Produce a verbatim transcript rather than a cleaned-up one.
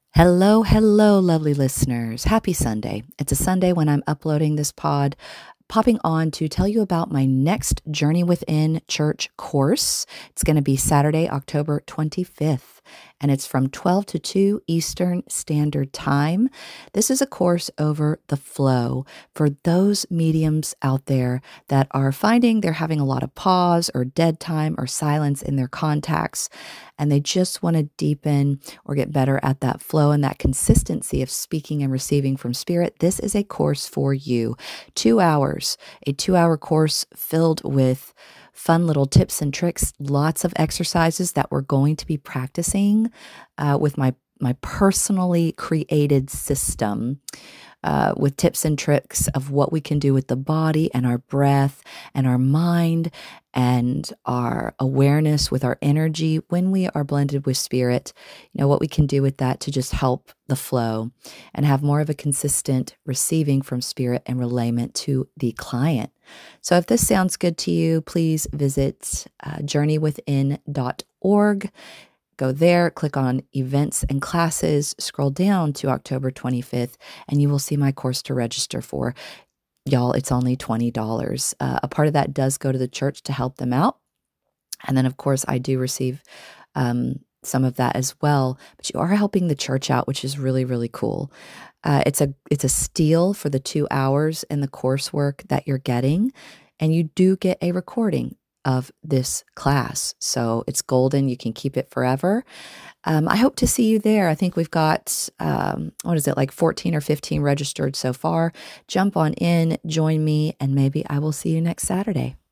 Hello, hello, lovely listeners. Happy Sunday. It's a Sunday when I'm uploading this pod, popping on to tell you about my next Journey Within Church course. It's going to be Saturday, October twenty-fifth, and it's from twelve to two Eastern Standard Time. This is a course over the flow for those mediums out there that are finding they're having a lot of pause or dead time or silence in their contacts, and they just want to deepen or get better at that flow and that consistency of speaking and receiving from Spirit. This is a course for you. Two hours, a two-hour course filled with fun little tips and tricks, lots of exercises that we're going to be practicing uh, with my my personally created system. Uh, with tips and tricks of what we can do with the body and our breath and our mind and our awareness with our energy when we are blended with Spirit, you know, what we can do with that to just help the flow and have more of a consistent receiving from Spirit and relayment to the client. So if this sounds good to you, please visit uh, journey within dot org. Go there, click on events and classes, scroll down to October twenty-fifth, and you will see my course to register for. Y'all, it's only twenty dollars. Uh, a part of that does go to the church to help them out. And then, of course, I do receive um, some of that as well. But you are helping the church out, which is really, really cool. Uh, it's a it's a steal for the two hours in the coursework that you're getting. And you do get a recording of this class. So it's golden. You can keep it forever. Um, I hope to see you there. I think we've got, um, what is it, like fourteen or fifteen registered so far. Jump on in, join me, and maybe I will see you next Saturday.